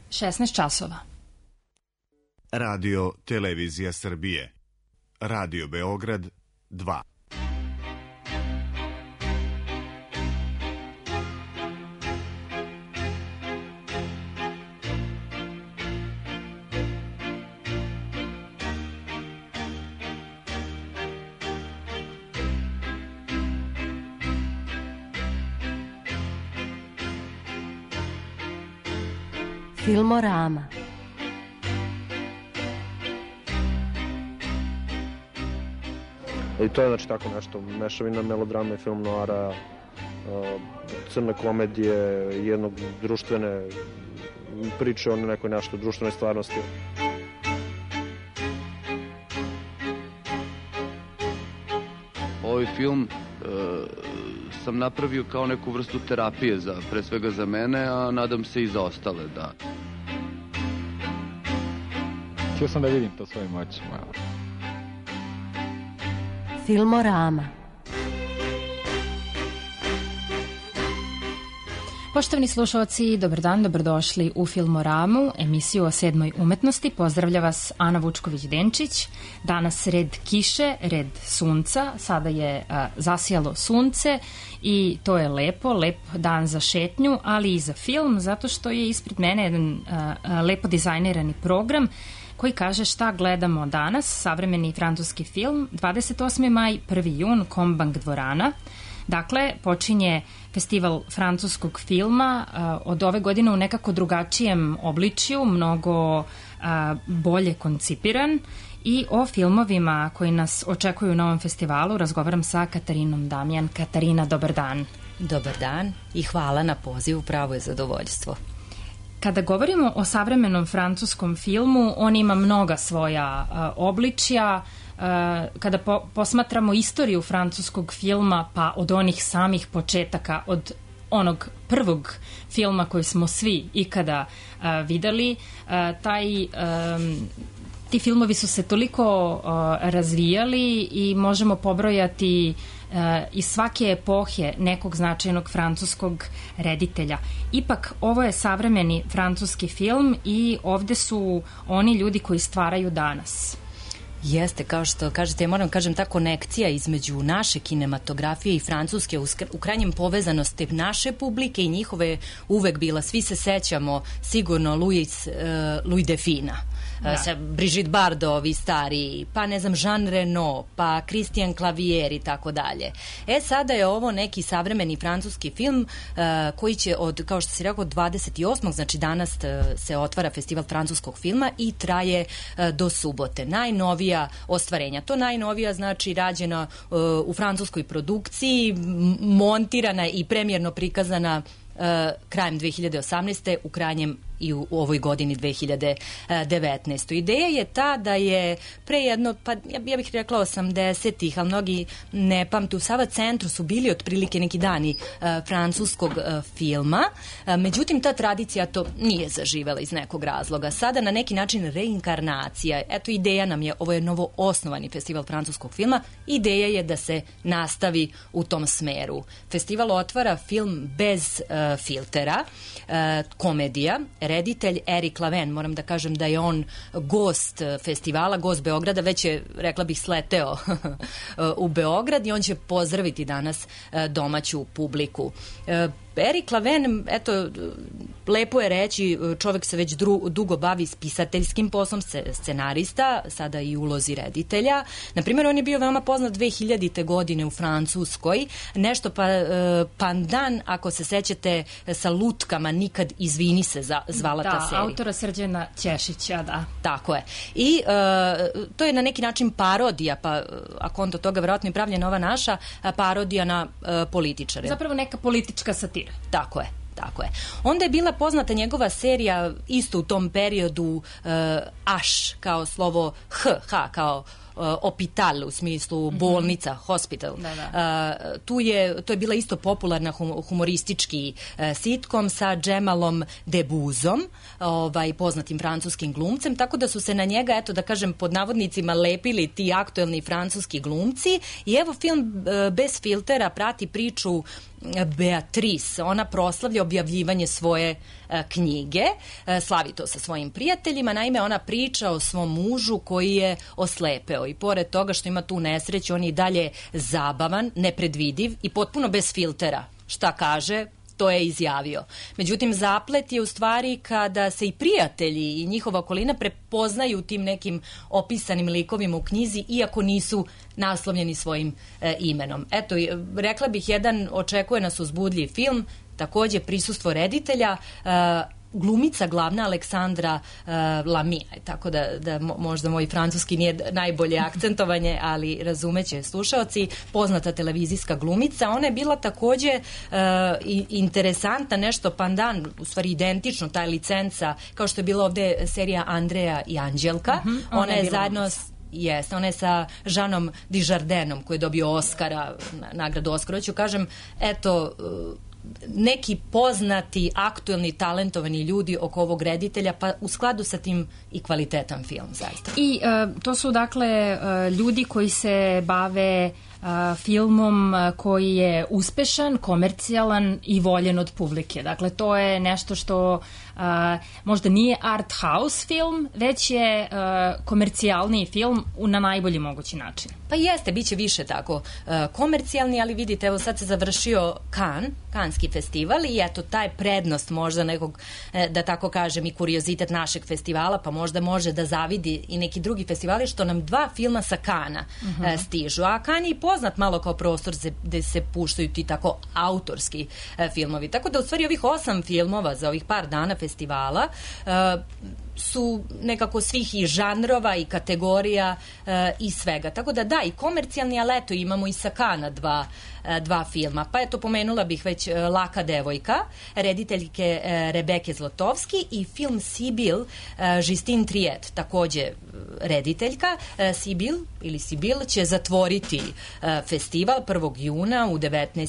16 časova. Radio Televizija Srbije. Radio Beograd 2. Filmorama. I to je znači tako nešto, mešavina melodrama i film noara, crne komedije, jednog društvene priče o nekoj nešto društvenoj stvarnosti. Ovaj film sam napravio kao neku vrstu terapije, pre svega za mene, a nadam se i za ostale, da. Htio sam da vidim to svojim očima. Filmorama. Poštovani slušalci, dobar dan, dobrodošli u Filmoramu, emisiju o 7. umetnosti. Pozdravlja vas Ana Vučković-Denčić. Danas red kiše, red sunca, sada je zasijalo sunce i to je lep dan za šetnju, ali i za film, zato što je ispred mene jedan lepo dizajnirani program koji kaže šta gledamo danas, savremeni francuski film, 28. maj, 1. jun, Kombang dvorana. Dakle, počinje festival francuskog filma od ove godine u nekako drugačijem obličju, mnogo bolje koncipiran, i o filmovima koji nas očekuju na ovom festivalu razgovaram sa Katarinom Damjan. Katarina, dobar dan. Dobar dan i hvala na pozivu, pravo je zadovoljstvo. Kada govorimo o savremenom francuskom filmu, on ima mnoga svoja obličja. Kada posmatramo istoriju francuskog filma, pa od onih samih početaka, od onog prvog filma koji smo svi ikada videli, ti filmovi su se toliko razvijali i možemo pobrojati iz svake epohe nekog značajnog francuskog reditelja. Ipak, ovo je savremeni francuski film i ovde su oni ljudi koji stvaraju danas. Jeste, kao što kažete, ja moram kažem, ta konekcija između naše kinematografije i francuske, u krajnjem povezanosti naše publike i njihove uvek bila. Svi se sećamo sigurno Louis Defina, sa Brigitte Bardot, ovi stari, pa ne znam, Jean Reno, pa Christian Clavier i tako dalje. Sada je ovo neki savremeni francuski film koji će kao što si rekao, 28. znači danas se otvara festival francuskog filma i traje do subote. Najnovija ostvarenja. To najnovija znači rađena u francuskoj produkciji, montirana i premijerno prikazana krajem 2018. u krajnjem i u ovoj godini 2019. Ideja je ta da je pre jedno, pa ja bih rekla 80-ih, ali mnogi ne pamtu, u Sava centru su bili otprilike neki dani francuskog filma, međutim ta tradicija to nije zaživela iz nekog razloga. Sada na neki način reinkarnacija, eto ideja nam je, ovo je novo osnovani festival francuskog filma, ideja je da se nastavi u tom smeru. Festival otvara film bez filtera, komedija, reditelj Eric Laven, moram da kažem da je on gost festivala, gost Beograda, već je, rekla bih, sleteo u Beograd i on će pozdraviti danas domaću publiku. Eric Laven, eto, lepo je reći, čovek se već dugo bavi spisateljskim poslom, scenarista, sada i ulozi reditelja. Naprimjer, on je bio veoma poznat 2000. godine u Francuskoj, nešto pandan, ako se sećate, sa lutkama, Nikad izvini se zvala ta serija. Da, autora Srđana Ćešića, da. Tako je. I to je na neki način parodija, pa a konto toga verovatno je pravljena ova naša parodija na političare. Zapravo neka politička satira. Tako je. Tako je. Onda je bila poznata njegova serija isto u tom periodu Aš, kao slovo H kao hospital, u smislu bolnica, hospital. To je bila isto popularna humoristički sitkom sa Džemalom Debuzom, poznatim francuskim glumcem, tako da su se na njega, eto da kažem, pod navodnicima lepili ti aktuelni francuski glumci i evo film bez filtera prati priču Beatrice. Ona proslavlja objavljivanje svoje knjige, slavi to sa svojim prijateljima. Naime, ona priča o svom mužu koji je oslepeo i pored toga što ima tu nesreću, on je i dalje zabavan, nepredvidiv i potpuno bez filtera. Šta kaže, to je izjavio. Međutim, zaplet je u stvari kada se i prijatelji i njihova okolina prepoznaju tim nekim opisanim likovima u knjizi, iako nisu naslovljeni svojim imenom. Eto, rekla bih, jedan očekuje nas uzbudljiv film, takođe prisustvo reditelja, glumica glavna Aleksandra Lamy, tako da možda moj francuski nije najbolje akcentovanje, ali razumeće slušaoci, poznata televizijska glumica. Ona je bila takođe interesantna, nešto pandan, u stvari identično, taj licenca, kao što je bila ovde serija Andreja i Anđelka. Ona je zajedno ona je sa Žanom Dižardenom koji je dobio Oscara, nagradu Oscara. Hoću kažem, eto, neki poznati, aktuelni, talentovani ljudi oko ovog reditelja, pa u skladu sa tim i kvalitetan film, zaista. I to su dakle ljudi koji se bave filmom koji je uspešan, komercijalan i voljen od publike. Dakle, to je nešto što možda nije art house film, već je komercijalni film na najbolji mogući način. Pa jeste, bit će više tako komercijalni, ali vidite, evo sad se završio Kanski festival i eto, taj prednost možda nekog, da tako kažem, i kuriozitet našeg festivala, pa možda može da zavidi i neki drugi festivali, što nam 2 filma sa Kana stižu. A Kan je poznat malo kao prostor gde se puštaju ti tako autorski filmovi. Tako da u stvari ovih 8 filmova za ovih par dana festivala su nekako svih i žanrova i kategorija i svega. Tako da da, i komercijalni, ali eto, imamo i sa Kana 2 filma. Pa eto, pomenula bih već Laka devojka, rediteljke Rebeke Zlotovski, i film Sibyl, Justine Triet, takođe rediteljka. Sibyl će zatvoriti festival 1. juna u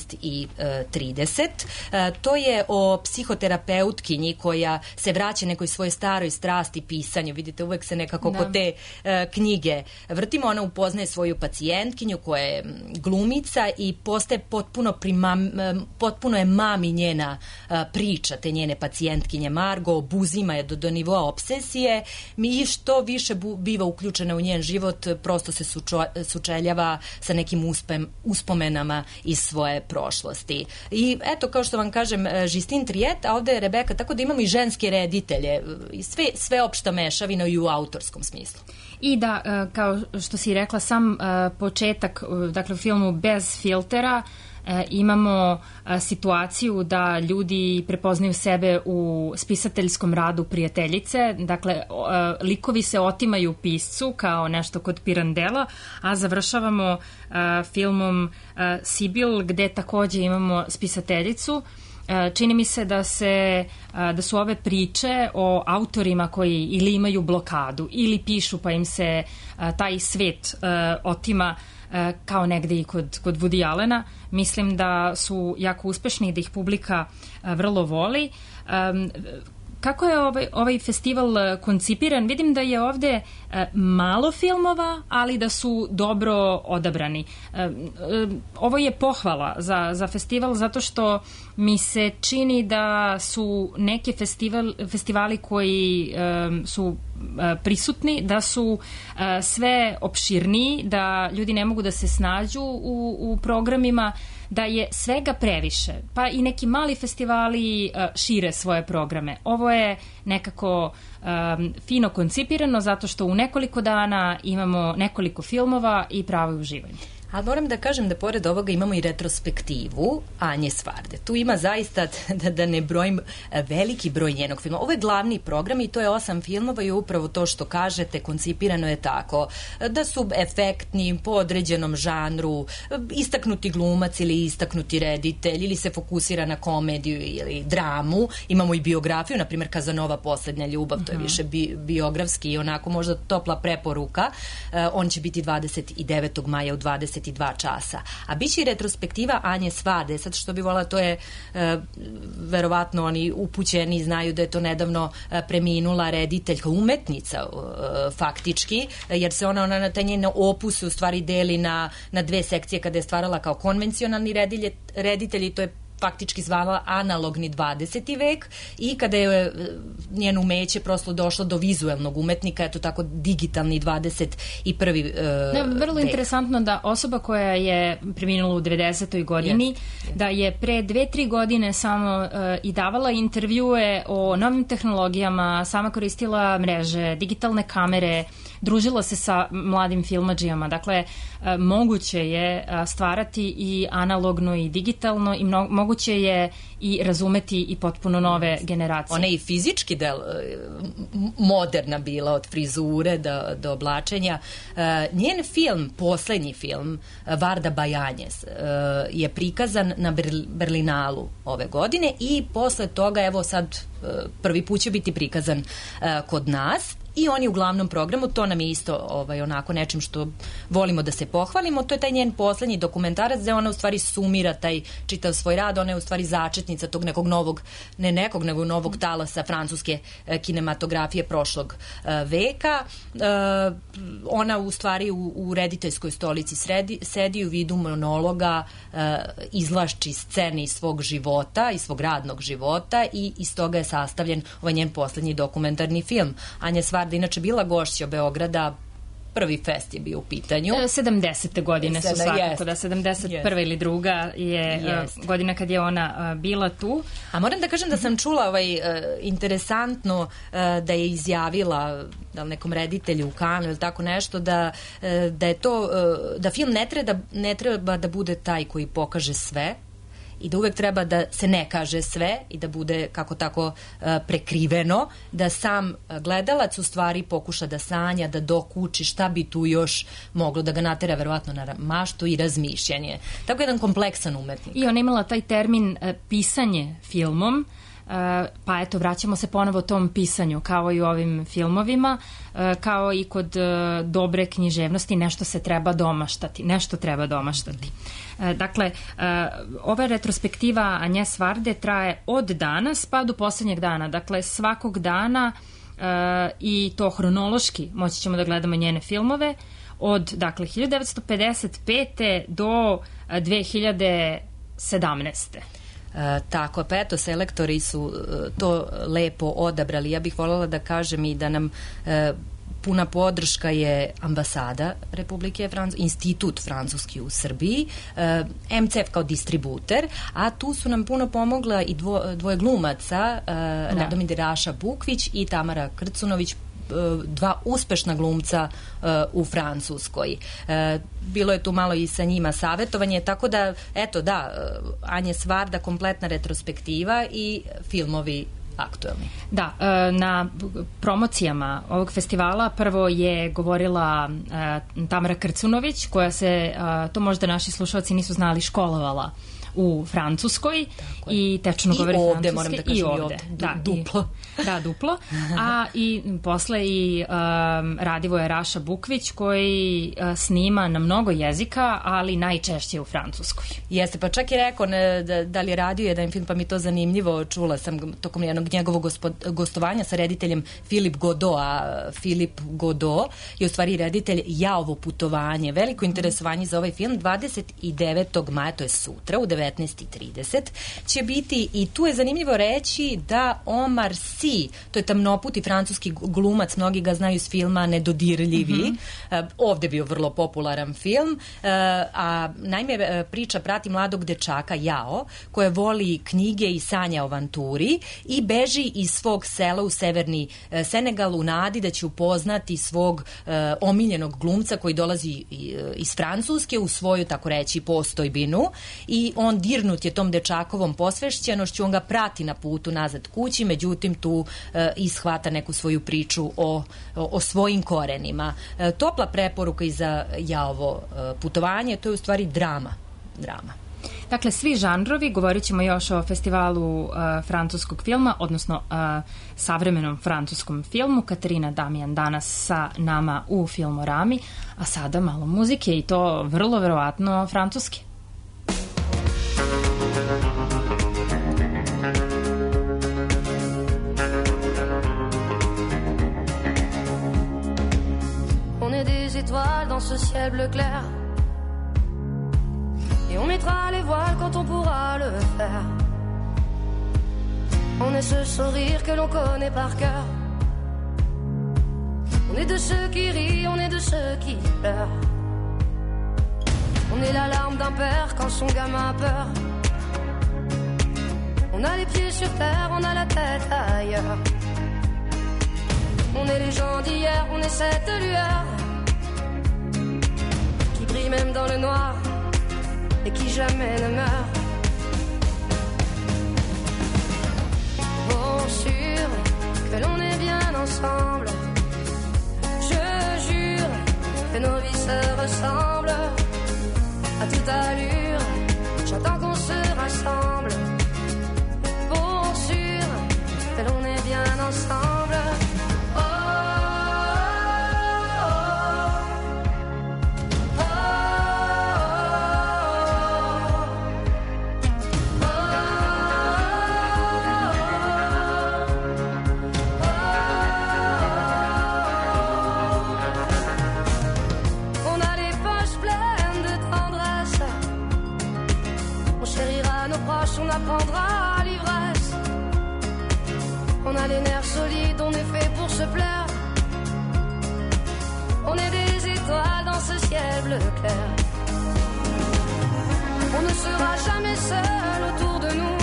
19:30. To je o psihoterapeutkinji koja se vraća nekoj svojoj staroj strasti pisanju. Vidite, uvek se nekako kod te knjige vrtimo. Ona upoznaje svoju pacijentkinju koja je glumica i postaje potpuno je mami njena priča te njene pacijentkinje Margo, obuzima je do nivoa obsesije i što više biva uključena u njen život, prosto se sučeljava sa nekim uspomenama iz svoje prošlosti. I eto, kao što vam kažem, Justine Triet, a ovde je Rebeka, tako da imamo i ženske reditelje, sve opšta mešavina i u autorskom smislu. I da, kao što si rekla, sam početak, dakle u filmu bez filtera, imamo situaciju da ljudi prepoznaju sebe u spisateljskom radu prijateljice, dakle likovi se otimaju piscu kao nešto kod Pirandela, a završavamo filmom Sibyl, gde takođe imamo spisateljicu. Čini mi se da su ove priče o autorima koji ili imaju blokadu ili pišu pa im se taj svet otima, kao negde i kod Woody Allena. Mislim da su jako uspešni i da ih publika vrlo voli. Kako je ovaj festival koncipiran? Vidim da je ovde malo filmova, ali da su dobro odabrani. Ovo je pohvala za festival zato što mi se čini da su neki festivali koji su prisutni, da su sve opširniji, da ljudi ne mogu da se snađu u programima, da je svega previše. Pa i neki mali festivali šire svoje programe. Ovo je nekako fino koncipirano zato što u nekoliko dana imamo nekoliko filmova i pravo uživanje. Ali moram da kažem da pored ovoga imamo i retrospektivu Anje Svarde. Tu ima zaista, da ne brojim, veliki broj njenog filma. Ovo je glavni program i to je 8 filmova i upravo to što kažete, koncipirano je tako da su efektni po određenom žanru, istaknuti glumac ili istaknuti reditelj ili se fokusira na komediju ili dramu. Imamo i biografiju, na primjer Kazanova Poslednja ljubav, to je više biografski i onako možda topla preporuka. On će biti 29. maja u 22 časa. A bit će i retrospektiva Anje Svade. Sad što bi volila, to je verovatno oni upućeni znaju da je to nedavno preminula rediteljka, umetnica faktički, jer se ona na taj njen opus u stvari deli na dve sekcije kada je stvarala kao konvencionalni reditelj i to je faktički zvala analogni 20. vek i kada je njeno umeće prosto došlo do vizuelnog umetnika, eto tako digitalni 21. Vrlo interesantno da osoba koja je preminula u 90. godini, da je pre 2-3 godine samo i davala intervjue o novim tehnologijama, sama koristila mreže, digitalne kamere, družila se sa mladim filmadžijama. Dakle, moguće je stvarati i analogno i digitalno i moguće je i razumeti i potpuno nove generacije. Ona je i fizički moderna bila od frizure do oblačenja. Njen film, poslednji film, Varda Bajanjes, je prikazan na Berlinalu ove godine i posle toga, evo sad, prvi put će biti prikazan kod nas. I on je u glavnom programu, to nam je isto onako nečim što volimo da se pohvalimo, to je taj njen poslednji dokumentarac gde ona u stvari sumira taj čitav svoj rad, ona je u stvari začetnica tog nekog novog, ne nekog, nego novog talasa francuske kinematografije prošlog veka. Ona u stvari u rediteljskoj stolici sedi u vidu monologa, izvlači scene iz svog života, iz svog radnog života i iz toga je sastavljen ovaj njen poslednji dokumentarni film. Anja Svarda inače bila gošća Beograda, prvi fest je bio u pitanju. 70. godine su svakako, da 71. ili druga je godina kad je ona bila tu. A moram da kažem da sam čula interesantno da je izjavila nekom reditelju u Kanu ili tako nešto, da je to, da film ne treba da bude taj koji pokaže sve, i da uvek treba da se ne kaže sve i da bude kako tako prekriveno, da sam gledalac u stvari pokuša da sanja, da dokuči šta bi tu još moglo da ga natera verovatno na maštu i razmišljanje. Tako jedan kompleksan umetnik. I ona imala taj termin pisanje filmom, pa eto, vraćamo se ponovo tom pisanju, kao i u ovim filmovima, kao i kod dobre književnosti, nešto se treba domaštati, nešto treba domaštati. Dakle, ova retrospektiva Anje Svarde traje od danas pa do poslednjeg dana, dakle svakog dana i to hronološki moći ćemo da gledamo njene filmove od, dakle, 1955. do 2017. Tako, pa eto, selektori su to lepo odabrali. Ja bih voljela da kažem i da nam puna podrška je ambasada Republike Francuske, Institut francuski u Srbiji, MCF kao distributer, a tu su nam puno pomogla i dvoje glumaca, Radomir Raša Bukvić i Tamara Krcunović, dva uspešna glumca u Francuskoj. Bilo je tu malo i sa njima savetovanje, tako da, eto, da, Anje Svarda, kompletna retrospektiva i filmovi aktuelni. Da, na promocijama ovog festivala prvo je govorila Tamara Krcunović, koja se, to možda naši slušalci nisu znali, školovala u Francuskoj i tečno govori francuski. Moram da kažem, i ovde. Duplo. Da, duplo. A i posle i Radivoje Raša Bukvić, koji snima na mnogo jezika, ali najčešće u Francuskoj. Jeste, pa čak i rekao da li je radio jedan film, pa mi to zanimljivo, čula sam tokom jednog njegovog gostovanja sa rediteljem Filip Godot, a Filip Godot je u stvari reditelj Jaovo putovanje. Veliko interesovanje za ovaj film 29. maja, to je sutra u 19 19:30 će biti, i tu je zanimljivo reći da Omar Sy, to je tamnoputi francuski glumac, mnogi ga znaju iz filma Nedodirljivi, ovde bio vrlo popularan film, a naime priča prati mladog dečaka Jao, koje voli knjige i sanja o avanturi i beži iz svog sela u severni Senegal u nadi da će upoznati svog omiljenog glumca koji dolazi iz Francuske u svoju, tako reći, postojbinu, i on dirnut je tom dečakovom posvešćenošću, on ga prati na putu nazad kući, međutim tu ishvata neku svoju priču o svojim korenima. Topla preporuka i za Jaovo putovanje, to je u stvari drama. Dakle, svi žanrovi, govorit ćemo još o festivalu francuskog filma, odnosno savremenom francuskom filmu. Katarina Damijan danas sa nama u Filmorami, a sada malo muzike i to vrlo verovatno francuske. On est des étoiles dans ce ciel bleu clair. Et on mettra les voiles quand on pourra le faire. On est ce sourire que l'on connaît par cœur. On est de ceux qui rient, on est de ceux qui pleurent. On est la larme d'un père quand son gamin a peur. On a les pieds sur terre, on a la tête ailleurs. On est les gens d'hier, on est cette lueur qui brille même dans le noir et qui jamais ne meurt. Bon, sûr que l'on est bien ensemble. Je jure que nos vies se ressemblent. À toute allure, j'attends qu'on se rassemble. Bon, sûr que l'on est bien ensemble. On apprendra l'ivresse. On a les nerfs solides, on est fait pour se plaire. On est des étoiles dans ce ciel bleu clair. On ne sera jamais seul autour de nous.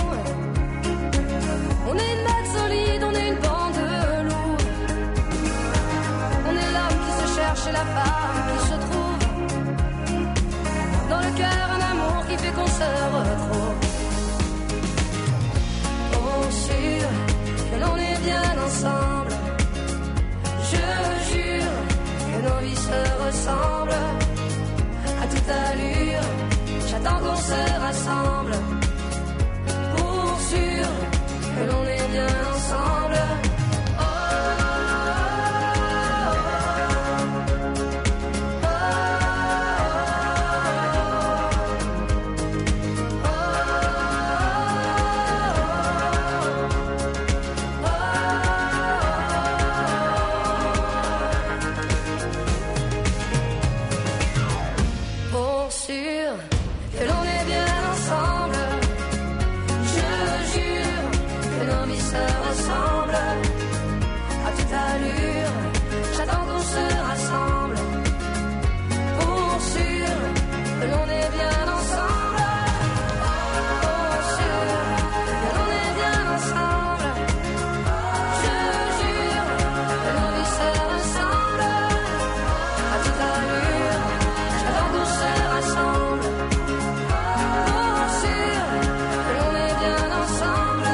On est une bête solide, on est une bande de loups. On est l'homme qui se cherche et la femme qui se trouve. Dans le cœur un amour qui fait qu'on se retrouve. Sûr que l'on est bien ensemble. Je jure que nos vies se ressemblent. À toute allure, j'attends qu'on se rassemble. Pour sûr que l'on est bien ensemble. J'attends qu'on se rassemble. Pour sûr que l'on est bien ensemble. Pour sûr que l'on est bien ensemble. Je jure que nos vies se ressemblent. À toute allure, j'attends qu'on se rassemble. Pour sûr que l'on est bien ensemble.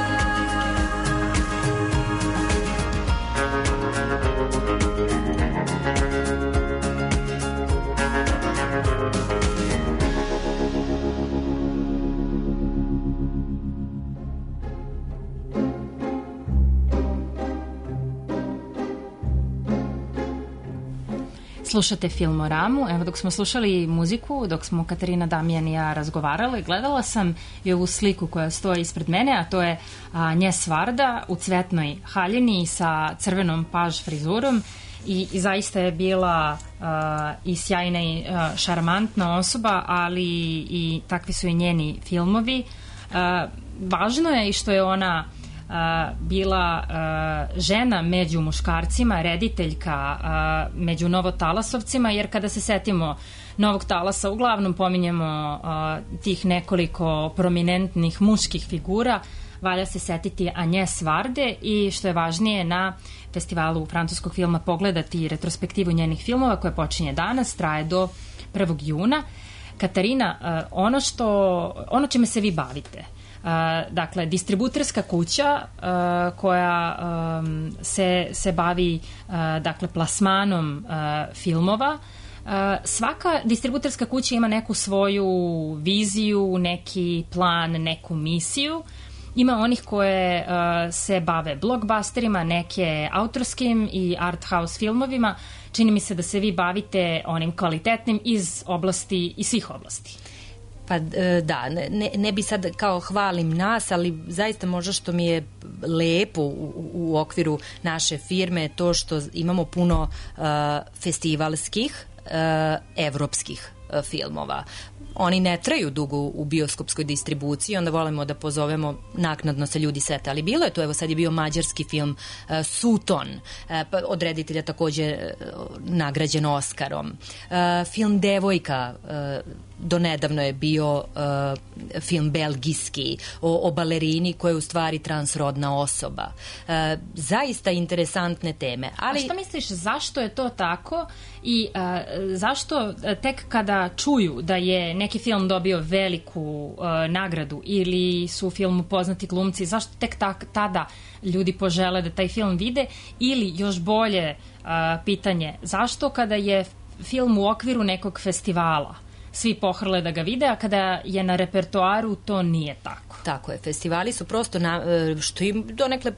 Slušate Filmoramu. Evo, dok smo slušali muziku, dok smo Katarina Damijan i ja razgovarali, gledala sam i ovu sliku koja stoji ispred mene, a to je Njes Varda u cvetnoj haljini sa crvenom paž frizurom i zaista je bila i sjajna i šarmantna osoba, ali i takvi su i njeni filmovi. Važno je i što je ona bila žena među muškarcima, rediteljka među novotalasovcima, jer kada se setimo Novog talasa uglavnom pominjemo tih nekoliko prominentnih muških figura, valja se setiti Agnès Varde i što je važnije na festivalu francuskog filma pogledati retrospektivu njenih filmova koja počinje danas, traje do 1. juna. Katarina, ono čime se vi bavite, dakle, distributerska kuća koja se bavi dakle, plasmanom filmova. Svaka distributerska kuća ima neku svoju viziju, neki plan, neku misiju. Ima onih koje se bave blockbusterima, neke autorskim i art house filmovima. Čini mi se da se vi bavite onim kvalitetnim iz svih oblasti. Pa da, ne bi sad kao hvalim nas, ali zaista možda što mi je lepo u okviru naše firme to što imamo puno festivalskih, evropskih filmova. Oni ne traju dugo u bioskopskoj distribuciji, onda volimo da pozovemo, naknadno se ljudi sete, ali bilo je to, evo sad je bio mađarski film Suton, od reditelja takođe nagrađen Oskarom. Film Devojka, donedavno je bio film belgijski o balerini koja je u stvari transrodna osoba. Zaista interesantne teme. Ali... A što misliš, zašto je to tako i zašto tek kada čuju da je neki film dobio veliku nagradu ili su u filmu poznati glumci, zašto tek tada ljudi požele da taj film vide, ili još bolje pitanje, zašto kada je film u okviru nekog festivala svi pohrle da ga vide, a kada je na repertoaru to nije tako? Tako je, festivali su prosto, što im donekle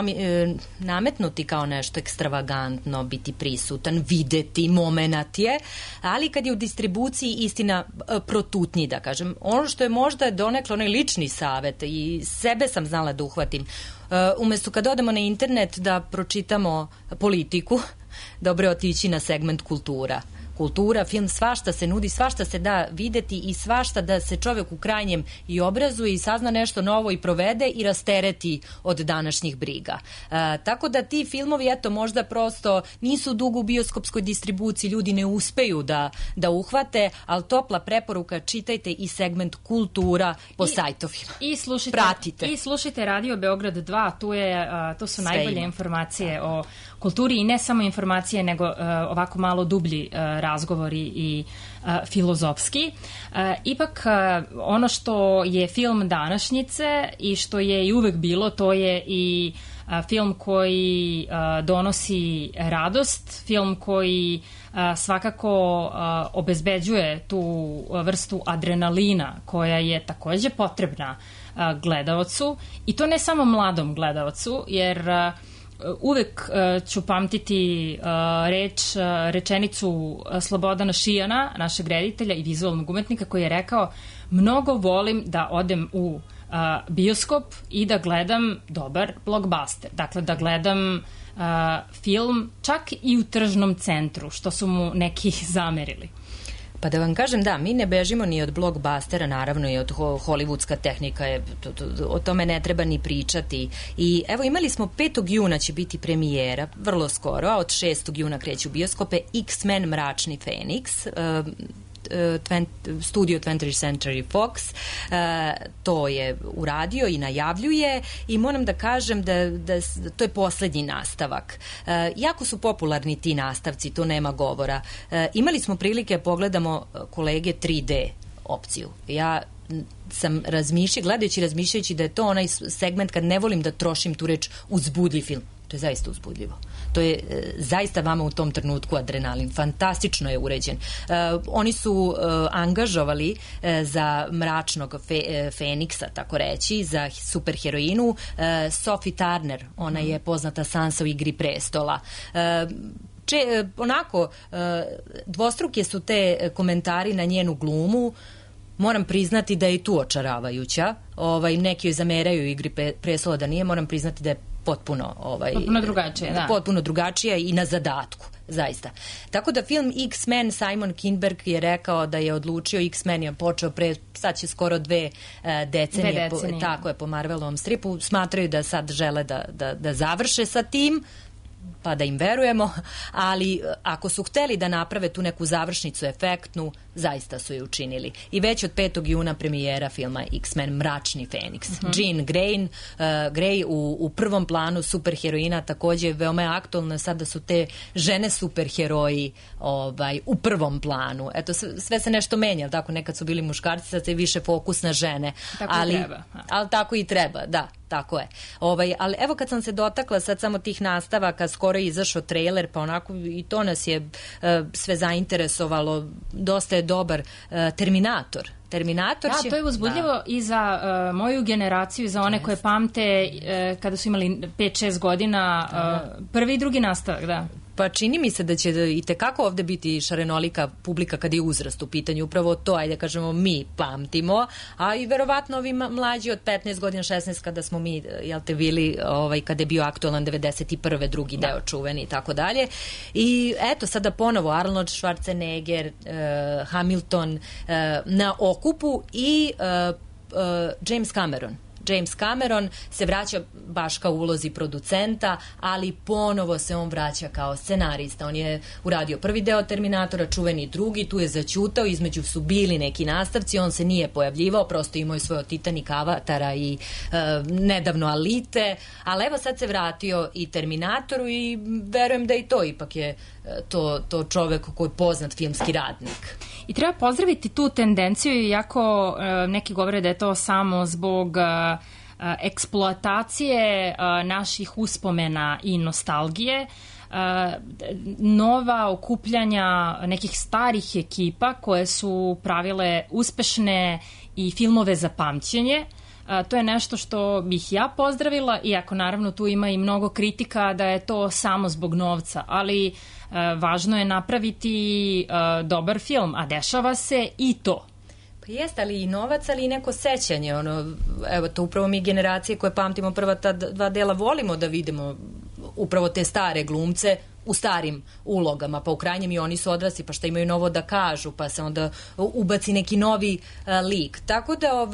nametnuti kao nešto ekstravagantno, biti prisutan, videti, momenat je, ali kad je u distribuciji istina protutnji, da kažem. Ono što je možda donekle onaj lični savet i sebe sam znala da uhvatim, umesto kad odemo na internet da pročitamo politiku, dobro je otići na segment kultura, film, svašta se nudi, svašta se da videti i svašta da se čovjek u krajnjem i obrazuje i sazna nešto novo i provede i rastereti od današnjih briga. Tako da ti filmovi, eto, možda prosto nisu dugo u bioskopskoj distribuciji, ljudi ne uspeju da uhvate, ali topla preporuka, čitajte i segment kultura po sajtovima. Pratite. I slušajte Radio Beograd 2, to su najbolje informacije o kulturi i ne samo informacije, nego ovako malo dublji razgovori i filozofski. Ipak ono što je film današnjice i što je i uvek bilo, to je i film koji donosi radost, film koji svakako obezbeđuje tu vrstu adrenalina koja je takođe potrebna gledaocu, i to ne samo mladom gledaocu, jer uvek ću pamtiti rečenicu Slobodana Šijana, našeg reditelja i vizualnog umetnika, koji je rekao: mnogo volim da odem u bioskop i da gledam dobar blockbuster. Dakle, da gledam film čak i u tržnom centru, što su mu neki zamerili. Pa da vam kažem, da, mi ne bežimo ni od blockbustera, naravno i od hollywoodska tehnika, o tome ne treba ni pričati. I evo, imali smo 5. juna će biti premijera, vrlo skoro, a od 6. juna kreće u bioskope X-Men Mračni Feniks, studio 20th Century Fox to je uradio i najavljuje, i moram da kažem da to je poslednji nastavak. Jako su popularni ti nastavci, to nema govora. Imali smo prilike pogledamo kolege 3D opciju. Ja sam razmišljajući da je to onaj segment kad ne volim da trošim tu reč uzbudljiv film. To je zaista uzbudljivo. To je zaista vama u tom trenutku adrenalin. Fantastično je uređen. Oni su angažovali za mračnog Feniksa, tako reći, za superheroinu Sophie Turner. Ona je poznata Sansa u Igri prestola. Onako, dvostruke su te komentari na njenu glumu. Moram priznati da je i tu očaravajuća. Neki joj zameraju u Igri prestola da nije. Moram priznati da je potpuno drugačija, da. Potpuno drugačija i na zadatku. zaista. Tako da film X-Men, Simon Kinberg je rekao da je odlučio, X-Men je počeo pre, sad će skoro 2 decenije, tako je, po Marvelovom stripu, smatraju da sad žele da završe sa tim, pa da im verujemo, ali ako su hteli da naprave tu neku završnicu efektnu, zaista su je učinili. I već od 5. juna premijera filma X-Men Mračni Feniks. Jean Grey u prvom planu, superheroina, takođe veoma je aktualna sada su te žene superheroji u prvom planu. Eto, sve se nešto menja, tako nekad su bili muškarci, sad je više fokus na žene. Tako ali tako i treba, da. Tako je. Ali evo kad sam se dotakla sad samo tih nastavaka, skoro je izašao trailer, pa onako i to nas je sve zainteresovalo. Dosta je dobar Terminator. Da, to je uzbudljivo i za moju generaciju i za one koje pamte kada su imali 5-6 godina prvi i drugi nastavak, da. Pa čini mi se da će i tekako ovde biti šarenolika publika kad je uzrast u pitanju. Upravo to, ajde kažemo, mi pamtimo, a i verovatno ovi mlađi od 15 godina, 16 kada smo mi, jel te, bili, kada je bio aktualan 91. drugi deo čuveni i tako dalje. I eto, sada ponovo Arnold Schwarzenegger, Hamilton na okupu i James Cameron se vraća baš kao ulozi producenta, ali ponovo se on vraća kao scenarista. On je uradio prvi deo Terminatora, čuveni drugi, tu je zaćutao, između su bili neki nastavci, on se nije pojavljivao, prosto imao je svoje Titanic, Avatara i nedavno Alite, ali evo sad se vratio i Terminatoru i verujem da i to ipak je to čovek koji je poznat filmski radnik. I treba pozdraviti tu tendenciju, iako neki govore da je to samo zbog eksploatacije naših uspomena i nostalgije, nova okupljanja nekih starih ekipa koje su pravile uspešne i filmove za pamćenje. To je nešto što bih ja pozdravila, iako naravno tu ima i mnogo kritika da je to samo zbog novca, ali važno je napraviti dobar film, a dešava se i to. Pa jeste, ali i novac, ali i neko sećanje. Evo, to upravo mi generacije koje pamtimo prva ta 2 dela volimo da vidimo upravo te stare glumce u starim ulogama, pa u krajnjem i oni su odrasli, pa šta imaju novo da kažu, pa se onda ubaci neki novi lik. Tako da,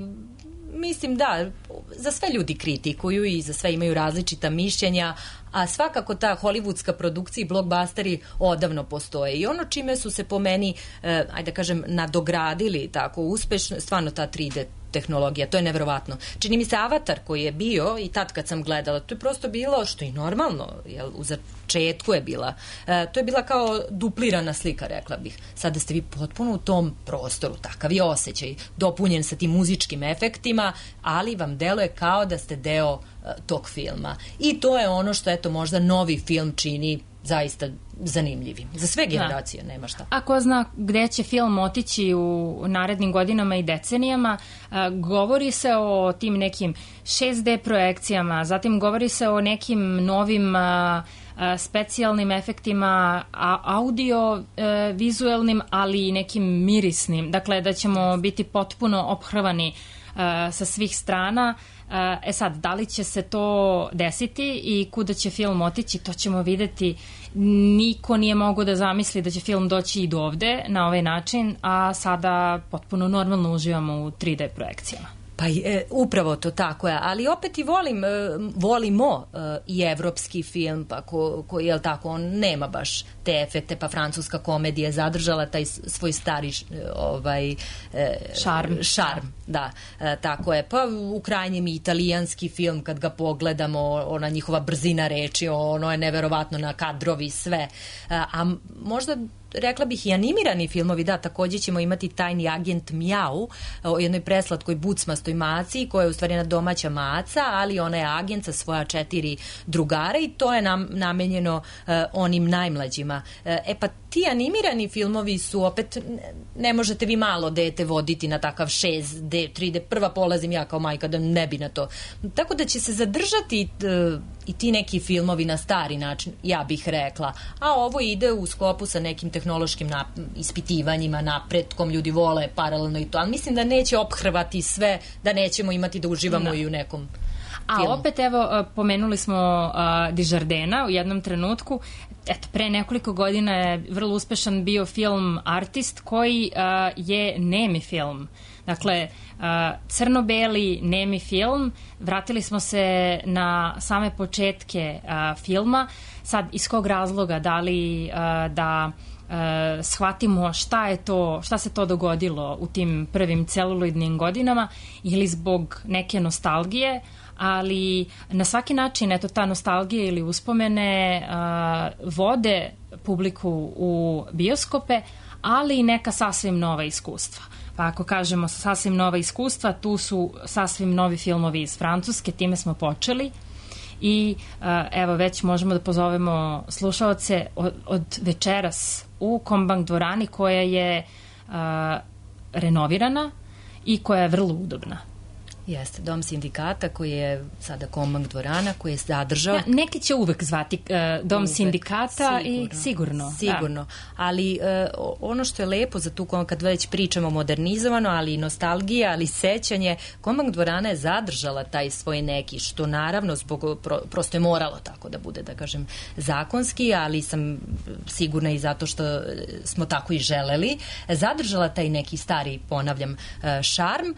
mislim da, za sve ljudi kritikuju i za sve imaju različita mišljenja, a svakako ta hollywoodska produkcija i blockbusteri odavno postoje. I ono čime su se po meni, ajde kažem, nadogradili tako uspešno, stvarno ta 3D tehnologija, to je neverovatno. Čini mi se Avatar koji je bio i tad kad sam gledala, to je prosto bilo što i normalno, jel, u začetku je bila. To je bila kao duplirana slika, rekla bih. Sada ste vi potpuno u tom prostoru, takav je osjećaj, dopunjen sa tim muzičkim efektima, ali vam deluje kao da ste deo tog filma. I to je ono što, eto, možda novi film čini zaista zanimljivim. Za sve generacije, nema šta. A ko zna gde će film otići u narednim godinama i decenijama, govori se o tim nekim 6D projekcijama, zatim govori se o nekim novim specijalnim efektima, audio vizuelnim, ali i nekim mirisnim. Dakle, da ćemo biti potpuno ophrvani sa svih strana. Sad, da li će se to desiti i kuda će film otići, to ćemo videti. Niko nije mogao da zamisli da će film doći i do ovde na ovaj način, a sada potpuno normalno uživamo u 3D projekcijama. Pa upravo to tako je, ali opet i volimo i evropski film, pa koji, jel tako, on nema baš te efekte, pa francuska komedija je zadržala taj svoj stari šarm, da, tako je. Pa u krajnjem i italijanski film, kad ga pogledamo, ona njihova brzina reči, ono je neverovatno, na kadrovi sve, a možda rekla bih i animirani filmovi, da, takođe ćemo imati Tajni agent Mjau, o jednoj preslatkoj bucmastoj maci, koja je u stvari jedna domaća maca, ali ona je agent sa svoja 4 drugara i to je namenjeno onim najmlađima. Pa ti animirani filmovi su opet, ne možete vi malo dete voditi na takav 6D, 3D, prva polazim ja kao majka da ne bi na to. Tako da će se zadržati i ti neki filmovi na stari način, ja bih rekla. A ovo ide u sklopu sa nekim tehnološkim ispitivanjima, napretkom, ljudi vole paralelno i to, ali mislim da neće ophrvati sve, da nećemo imati da uživamo i u nekom. A film. opet, evo, pomenuli smo Desjardina u jednom trenutku. Eto, pre nekoliko godina je vrlo uspešan bio film Artist, koji je nemi film. Dakle, crno-beli nemi film. Vratili smo se na same početke filma. Sad, iz kog razloga? Da li da shvatimo šta se to dogodilo u tim prvim celuloidnim godinama ili zbog neke nostalgije, ali na svaki način, eto, ta nostalgija ili uspomene vode publiku u bioskope, ali i neka sasvim nova iskustva. Pa ako kažemo sasvim nova iskustva, tu su sasvim novi filmovi iz Francuske, time smo počeli. I evo, već možemo da pozovemo slušaoce od večeras u Kombank dvorani, koja je renovirana i koja je vrlo udobna. Jeste, Dom sindikata koji je sada Kombank dvorana, koji je zadržao. Neki će uvek zvati Dom sindikata, i sigurno. Sigurno, ali ono što je lepo za tu, kad već pričamo modernizovano, ali i nostalgija, ali sećanje, Kombank dvorana je zadržala taj svoj neki, što naravno prosto je moralo tako da bude, da kažem, zakonski, ali sam sigurna i zato što smo tako i želeli, zadržala taj neki stari, ponavljam, šarm,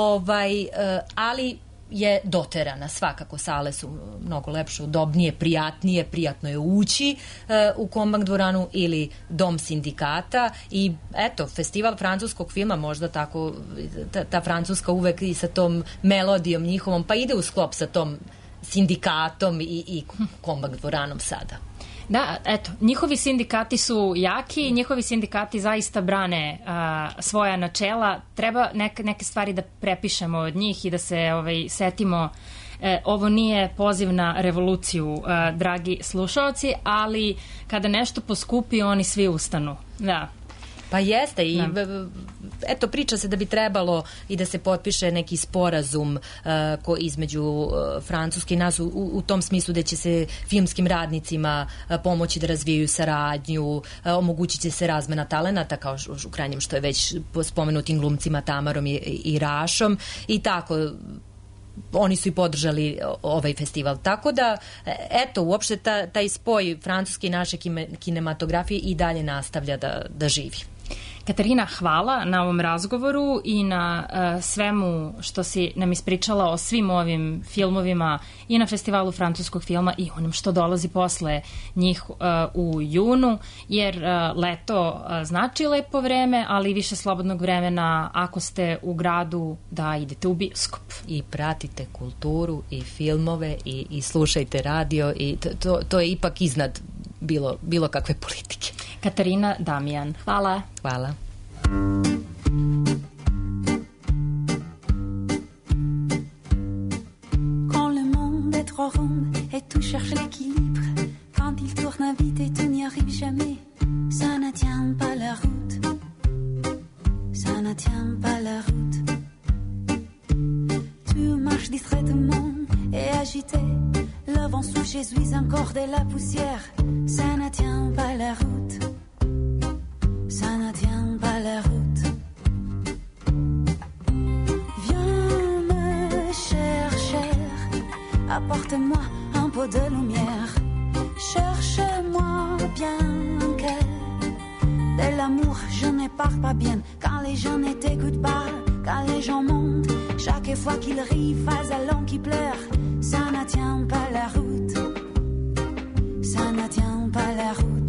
ali je doterana. Svakako sale su mnogo lepše, udobnije, prijatno je ući u Kombank dvoranu ili Dom sindikata i eto, festival francuskog filma, možda tako, ta francuska uvek i sa tom melodijom njihovom, pa ide u sklop sa tom sindikatom i Kombank dvoranom sada. Da, eto, njihovi sindikati su jaki, njihovi sindikati zaista brane svoja načela. Treba neke stvari da prepišemo od njih i da se setimo. Ovo nije poziv na revoluciju, dragi slušaoci, ali kada nešto poskupi, oni svi ustanu. Da. Pa jeste i eto, priča se da bi trebalo i da se potpiše neki sporazum između Francuske i nas u tom smislu da će se filmskim radnicima pomoći da razvijaju saradnju, omogućit će se razmena talenata, kao u krajnjem što je već spomenutim glumcima Tamarom i Rašom i tako. Oni su i podržali ovaj festival. Tako da, eto, uopšte taj spoj francuske i naše kinematografije i dalje nastavlja da živi. Katarina, hvala na ovom razgovoru i na svemu što si nam ispričala o svim ovim filmovima i na Festivalu francuskog filma i onom što dolazi posle njih u junu, jer leto znači lepo vreme, ali više slobodnog vremena ako ste u gradu da idete u bioskop. I pratite kulturu i filmove i slušajte radio i to je ipak iznad bilo kakve politike. Katarina Damijan, hvala. Hvala. Quand le monde est trop rond et tout cherche l'équilibre, quand il tourne vite et tout n'y arrive jamais, ça ne tient pas la route, ça ne tient pas la route. Tu marches distraitement et agité, le vent souche et suis encore de la poussière, ça ne tient pas la route, ça ne tient pas la route. Viens me chercher, apporte-moi un peu de lumière, cherche-moi bien que de l'amour je ne parle pas bien, quand les gens ne t'écoutent pas, quand les gens mentent, chaque fois qu'ils rient, face à l'homme qui pleure, ça ne tient pas la route, ça ne tient pas la route.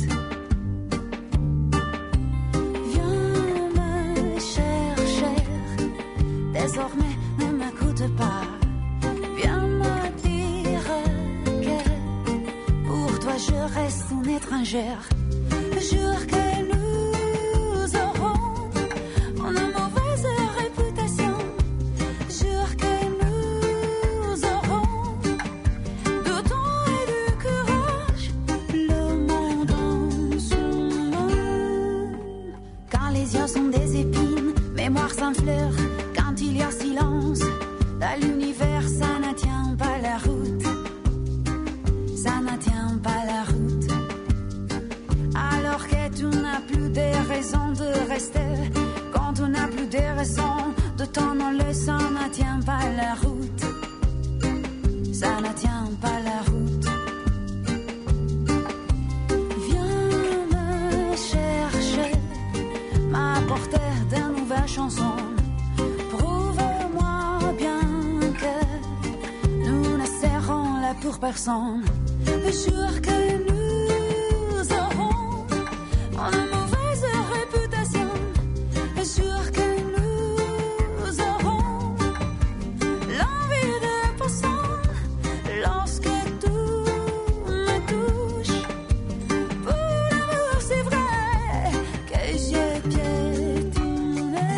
Viens me chercher, désormais ne m'écoute pas, viens me dire que pour toi je reste une étrangère, jure que nous aurons une mauvaise réputation, jure que nous aurons du temps et du courage, le monde en son nom. Quand les yeux sont des épines, mémoire sans fleurs, quand il y a silence, dans l'univers ça ne tient pas la route, ça ne tient pas la route. Alors que tu n'as plus de raisons de rester, quand tu n'as plus de raisons de t'en aller, ça ne tient pas la route, ça ne tient pas la route. Viens me chercher, m'apporter de nouvelles chansons. Prouve-moi bien que nous ne serons là pour personne. Jure que nous aurons une mauvaise réputation. Jure que nous aurons l'envie de personne lorsque tout me touche. Pour l'amour, c'est vrai que j'ai piétiné.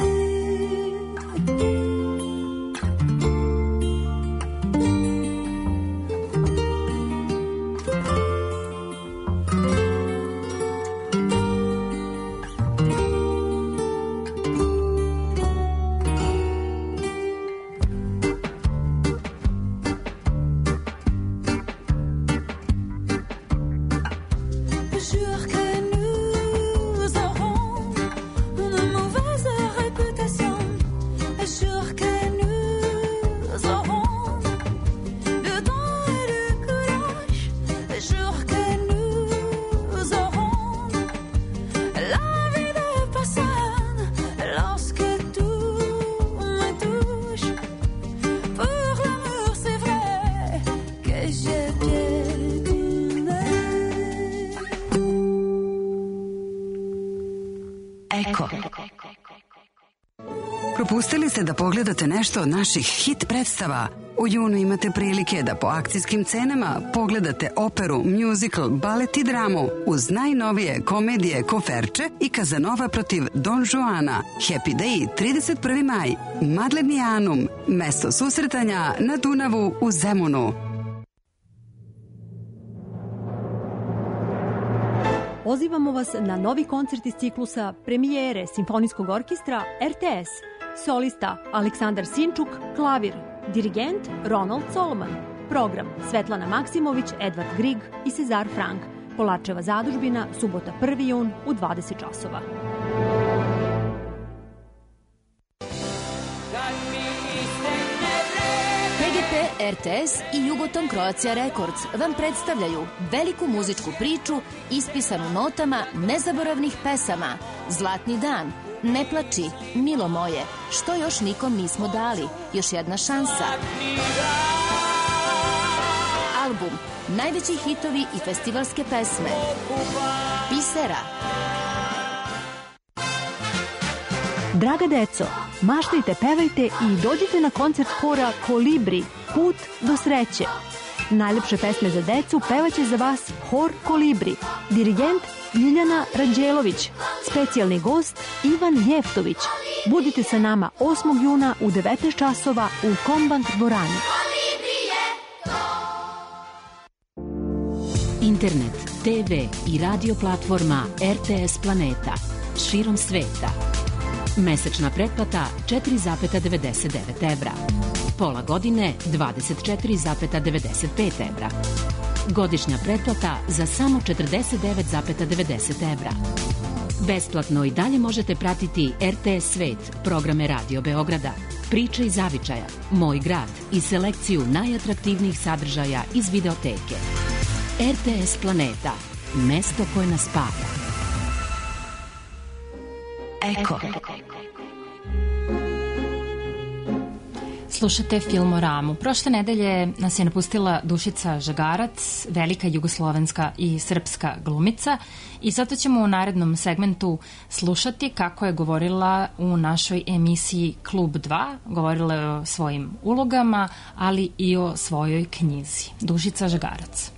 Jure que nous aurons une mauvaise réputation. Jure que nous aurons du temps et du courage. Jure que nous aurons l'envie de personne lorsque tout me touche. Pour l'amour, c'est vrai que j'ai piétiné. Eko. Propustili ste da pogledate nešto od naših hit predstava? U junu imate prilike da po akcijskim cenama pogledate operu, musical, balet i dramu uz najnovije komedije Koferče i Kazanova protiv Don Juana. Happy Day 31. maj. Madlenianum, mesto susretanja na Dunavu u Zemunu. Pozivamo vas na novi koncert iz ciklusa premijere Simfonijskog orkestra RTS. Solista Aleksandar Sinčuk, klavir. Dirigent Ronald Solomon. Program Svetlana Maksimović, Edvard Grig i Cezar Frank. Polačeva zadužbina, subota 1. jun u 20 časova. PGP, RTS i Jugoton Croatia Records vam predstavljaju veliku muzičku priču ispisanu notama nezaboravnih pesama. Zlatni dan, Ne plači, Milo moje, Što još nikom nismo dali, Još jedna šansa. Album, najveći hitovi i festivalske pesme. Pisera. Draga deco, maštajte, pevajte i dođite na koncert hora Kolibri, Put do sreće. Najlepše pesme za decu pevaće za vas hor Kolibri. Dirigent Ljiljana Ranđelović. Specijalni gost Ivan Jeftović. Budite sa nama 8. juna u 19 časova u Kombank dvorani. Internet, TV i radio platforma RTS Planeta. Širom sveta. Mesečna pretplata 4,99 evra. Pola godine 24,95 evra. Godišnja pretplata za samo 49,90 evra. Besplatno i dalje možete pratiti RTS Svet, programe Radio Beograda, Priče iz Zavičaja, Moj grad i selekciju najatraktivnijih sadržaja iz videoteke. RTS Planeta, mesto koje nas spaja. Eko. Slušate Filmoramu. Prošle nedelje nas je napustila Dušica Žagarac, velika jugoslovenska i srpska glumica, i zato ćemo u narednom segmentu slušati kako je govorila u našoj emisiji Klub 2. Govorila je o svojim ulogama, ali i o svojoj knjizi. Dušica Žagarac.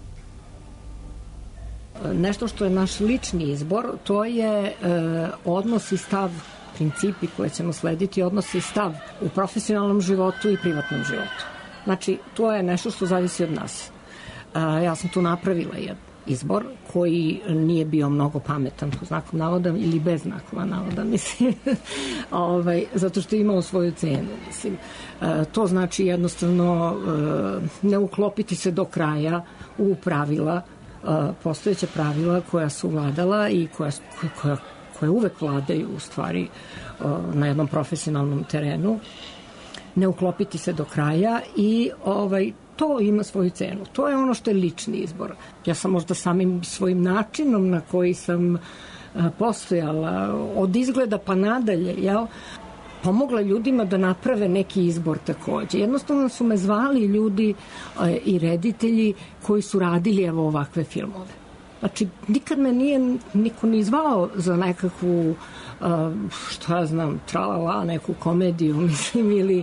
Nešto što je naš lični izbor, to je odnos i stav, principi koje ćemo slediti, odnos i stav u profesionalnom životu i privatnom životu. Znači, to je nešto što zavisi od nas. Ja sam tu napravila jedan izbor koji nije bio mnogo pametan, po znakom navoda ili bez znakova navoda, mislim, zato što je imao svoju cenu, mislim. To znači jednostavno ne uklopiti se do kraja u pravila, postojeća pravila koja su vladala i koje uvek vladaju u stvari na jednom profesionalnom terenu, ne uklopiti se do kraja i to ima svoju cenu. To je ono što je lični izbor. Ja sam možda samim svojim načinom na koji sam postojala, od izgleda pa nadalje, jel, pomogla ljudima da naprave neki izbor takođe. Jednostavno su me zvali ljudi i reditelji koji su radili evo ovakve filmove. Znači, nikad me nije niko ni zvao za nekakvu, što ja znam, tralala, neku komediju, mislim, ili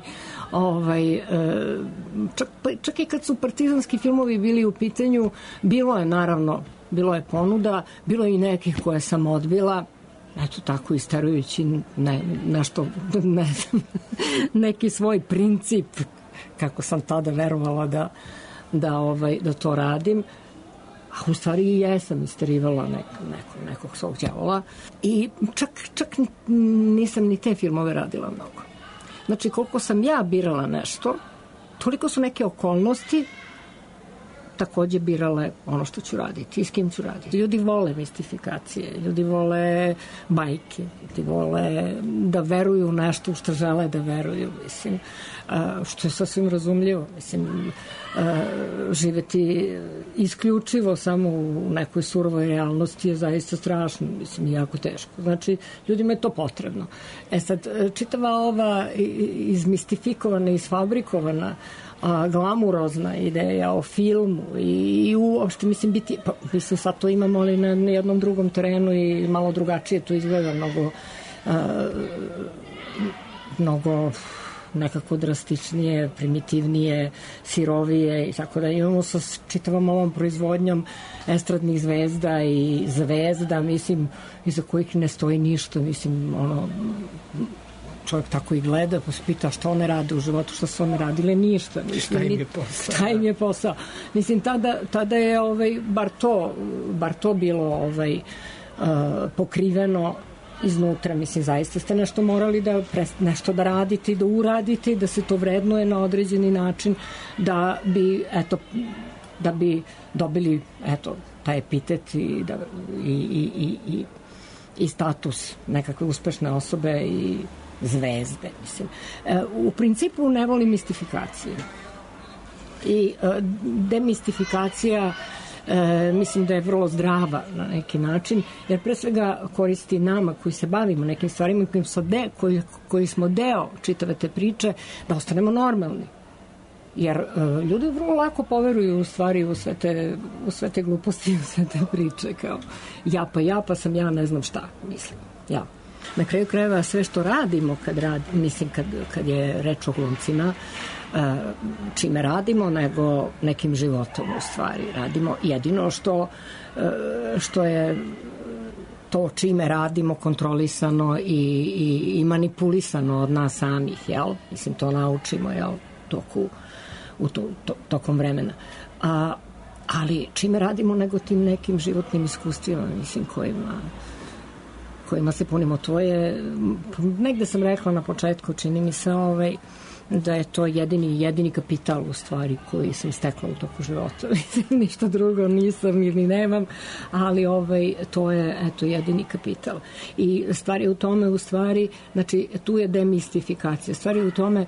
čak i kad su partizanski filmovi bili u pitanju, bilo je naravno, bilo je ponuda, bilo je i nekih koje sam odbila, eto tako istarujući nešto, ne znam, neki svoj princip, kako sam tada verovala da to radim. A u stvari i jesam isterivala nekog svog đavola. I čak nisam ni te filmove radila mnogo. Znači, koliko sam ja birala nešto, toliko su neke okolnosti takođe birale ono što ću raditi i s kim ću raditi. Ljudi vole mistifikacije, ljudi vole bajke, ljudi vole da veruju u nešto što žele da veruju, mislim, što je sasvim razumljivo. Mislim, živeti isključivo samo u nekoj surovoj realnosti je zaista strašno, mislim, jako teško. Znači, ljudima je to potrebno. Sad, čitava ova izmistifikovana, isfabrikovana glamurozna ideja o filmu i uopšte, mislim, biti, pa, mislim, sad to imamo, ali na jednom drugom terenu i malo drugačije to izgleda, mnogo nekako drastičnije, primitivnije, sirovije i tako da imamo sa čitavom ovom proizvodnjom estradnih zvezda i zvezda, mislim, iza kojih ne stoji ništa, mislim, čovjek tako i gleda, pa se pita što one rade u životu, što su one radile, ništa. Šta im je posao? Šta im je posao? Mislim, tada je bar to bilo pokriveno iznutra. Mislim, zaista ste nešto morali nešto da radite i da uradite, da se to vrednuje na određeni način, da bi dobili, taj epitet i status nekakve uspešne osobe i zvezde, mislim. U principu ne volim mistifikacije. I demistifikacija mislim da je vrlo zdrava na neki način, jer pre svega koristi nama koji se bavimo nekim stvarima koji smo deo čitave te priče, da ostanemo normalni. Jer ljudi vrlo lako poveruju u stvari u sve te gluposti, u sve te priče, kao ja pa sam ja ne znam šta, mislim, ja. Na kraju krajeva sve što radimo kad je reč o glumcima, čime radimo, nego nekim životom u stvari radimo. Jedino što je to čime radimo kontrolisano i manipulisano od nas samih, jel? Mislim, to naučimo, jel? Tokom vremena. Ali čime radimo nego tim nekim životnim iskustvima, mislim, kojima se punimo. To je, negde sam rekla na početku, čini mi se da je to jedini kapital u stvari koji sam stekla u toku života. Ništa drugo nisam ili nemam, ali to je jedini kapital. I stvar je u tome, u stvari, znači tu je demistifikacija. Stvar je u tome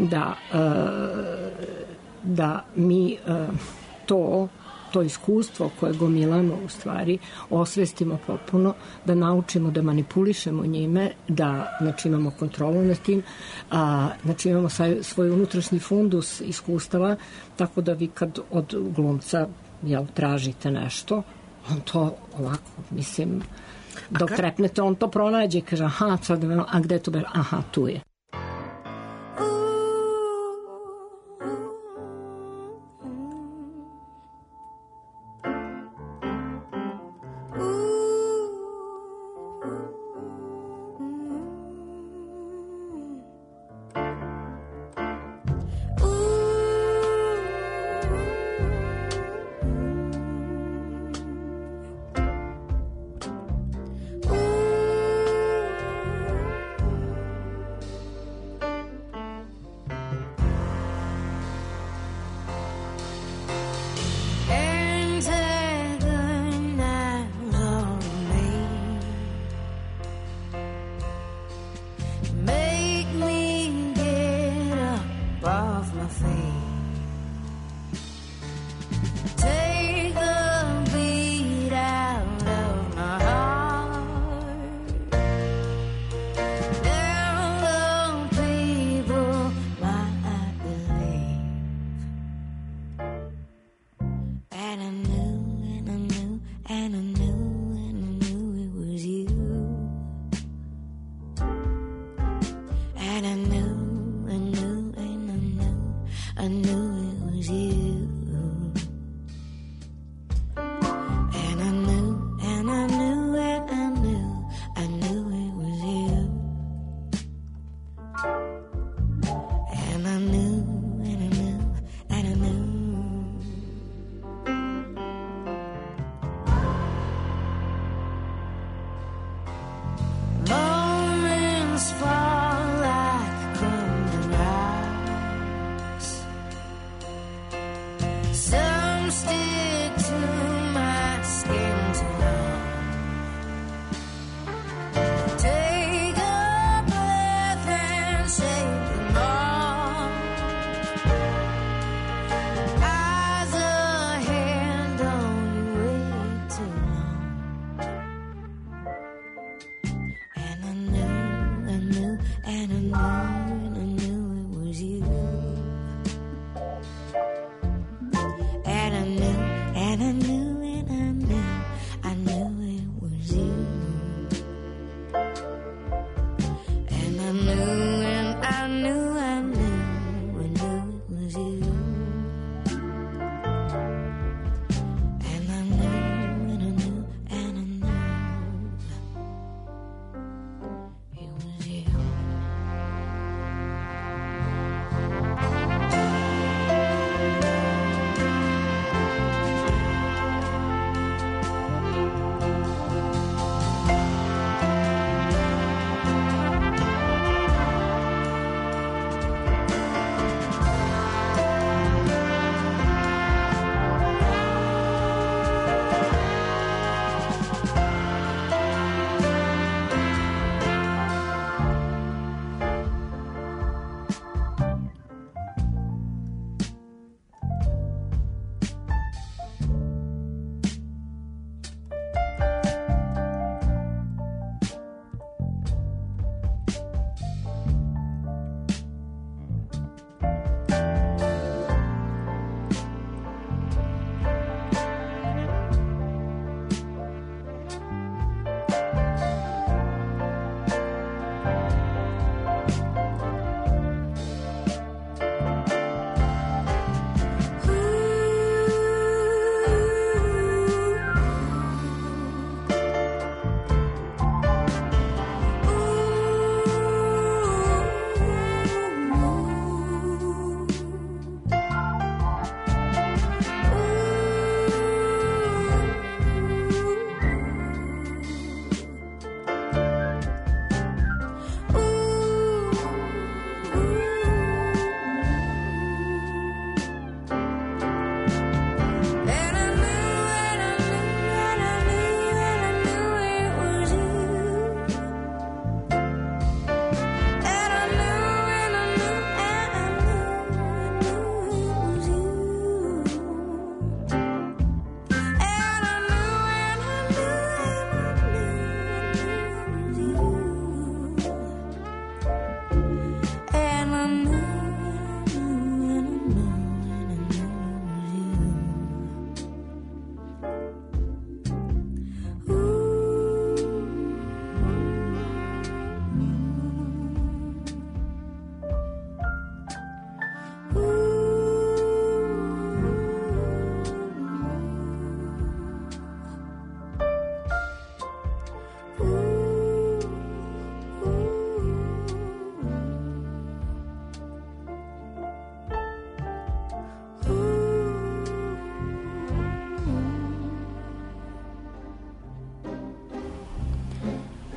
da mi to iskustvo koje gomilamo u stvari osvestimo potpuno, da naučimo da manipulišemo njime, da imamo kontrolu nad tim, znači imamo svoj unutrašnji fundus iskustava, tako da vi kad od glumca tražite nešto, on to ovako, mislim, dok trepnete, on to pronađe i kaže, aha, sad, a gde to bilo? Aha, tu je.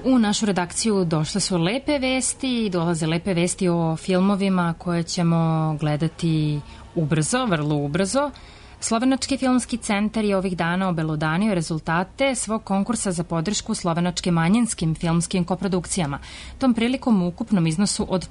U našu redakciju došle su lepe vesti i dolaze lepe vesti o filmovima koje ćemo gledati ubrzo, vrlo ubrzo. Slovenački filmski centar je ovih dana obelodanio rezultate svog konkursa za podršku slovenačkim manjinskim filmskim koprodukcijama. Tom prilikom u ukupnom iznosu od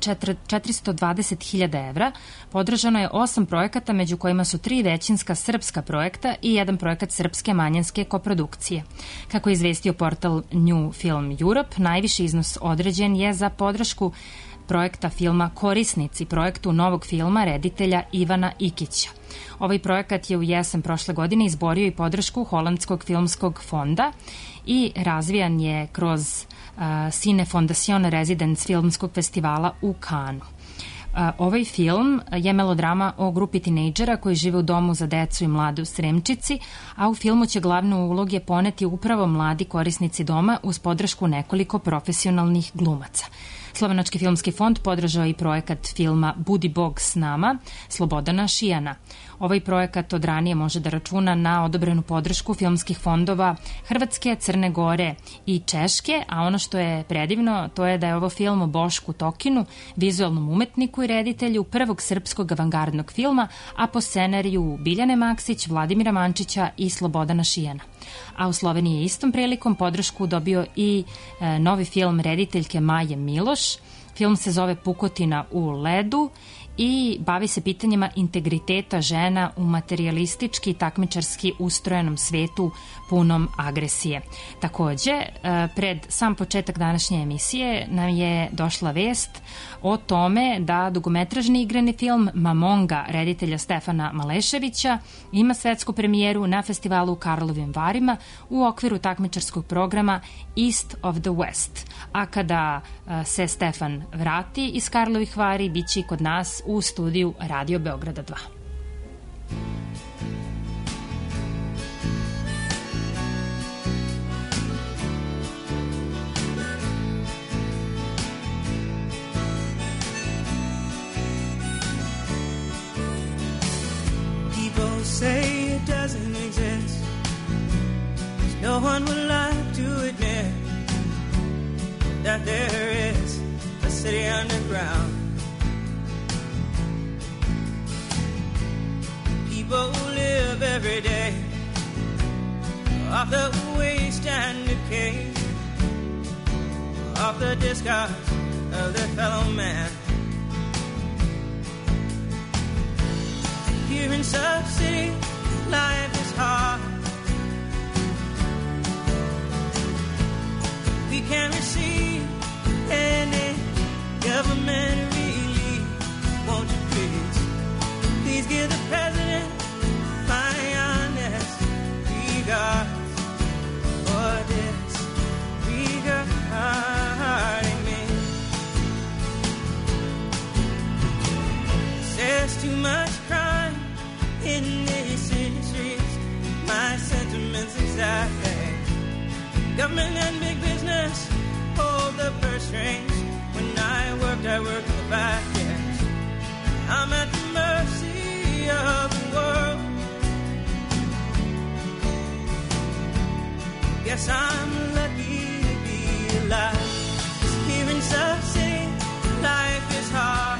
420.000 evra podržano je 8 projekata, među kojima su 3 većinska srpska projekta i 1 projekat srpske manjinske koprodukcije. Kako je izvestio portal New Film Europe, najviši iznos određen je za podršku projekta filma Korisnici, projektu novog filma reditelja Ivana Ikića. Ovaj projekat je u jesen prošle godine izborio i podršku Holandskog filmskog fonda i razvijan je kroz Cine Fondation Residence filmskog festivala u Kanu. Ovaj film je melodrama o grupi tinejdžera koji žive u domu za decu i mlade u Sremčici, a u filmu će glavne uloge poneti upravo mladi korisnici doma uz podršku nekoliko profesionalnih glumaca. Slovenački filmski fond podržao i projekat filma Budi Bog s nama, Slobodana Šijana. Ovaj projekat od ranije može da računa na odobrenu podršku filmskih fondova Hrvatske, Crne Gore i Češke, a ono što je predivno to je da je ovo film o Bošku Tokinu, vizualnom umetniku i reditelju prvog srpskog avangardnog filma, a po scenariju Biljane Maksić, Vladimira Mančića i Slobodana Šijana. A u Sloveniji je istom prilikom podršku dobio i novi film rediteljke Maje Miloš. Film se zove Pukotina u ledu i bavi se pitanjima integriteta žena u materijalistički i takmičarski ustrojenom svetu punom agresije. Takođe, pred sam početak današnje emisije nam je došla vest o tome da dugometražni igrani film Mamonga reditelja Stefana Maleševića ima svetsku premijeru na festivalu u Karlovim Varima u okviru takmičarskog programa East of the West. A kada se Stefan vrati iz Karlovih Vari, bit će i kod nas u studiju Radio Beograda 2. People say it doesn't exist, 'cause no one would like to admit that there is a city underground. People who live every day off the waste and decay, off the discards of their fellow man. Here in Sub City, life is hard. We can't receive any government relief. Won't you please give the president my honest regards for disregarding me. There's too much crime in these city streets. My sentiments exactly. Government and big business hold the purse strings. When I worked in the back end. I'm at the mercy of the world. Guess I'm lucky to be alive. 'Cause here in Sub City, life is hard.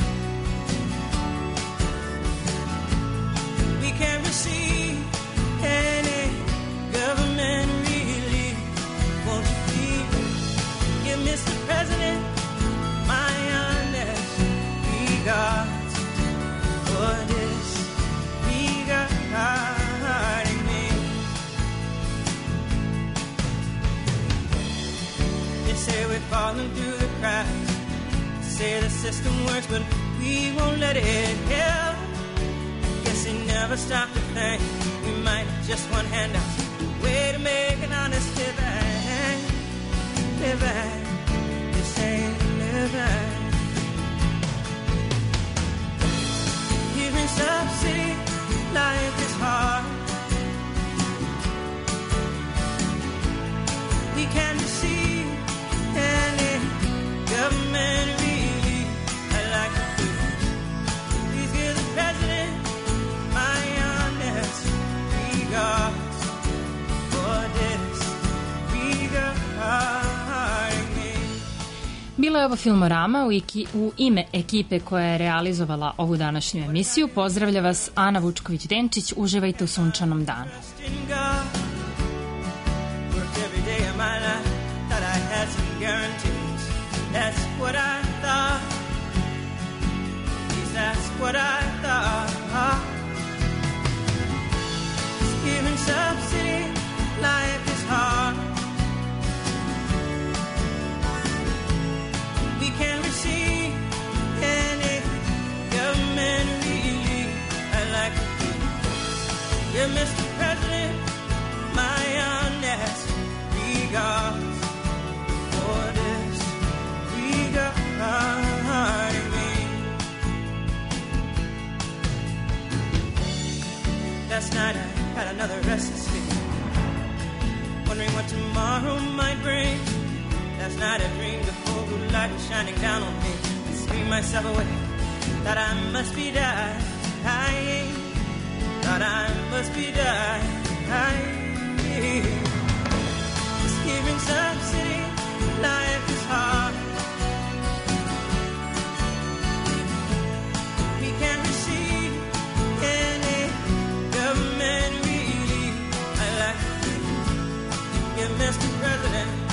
We can't receive any government relief. Won't you please give Mr. President my honest regards for disregarding me. They say we're falling through the cracks. They say the system works, but we won't let it help. Guess they never stop to think we might just one handout way to make an honest living. This ain't living. Here in Sub City, life is hard. We can't receive any government relief. I'd like to please give the president my honest regards for this regard. Bila je ovo Filmorama u ime ekipe koja je realizovala ovu današnju emisiju. Pozdravlja vas Ana Vučković-Denčić. Uživajte u sunčanom danu. That's what I thought. Here in Sub City, life is hard. We can't receive any government relief. I'd like to be, yeah, Mr. President, my honest regards for this regarding me. Last night I had another restless feeling, wondering what tomorrow might bring. Last night I dreamed the full blue light was shining down on me. I screamed myself away, thought I must be dying. Thought I must be dying. Just here in Sub City, life is hard. We can't receive any government relief. I like to give Mr. President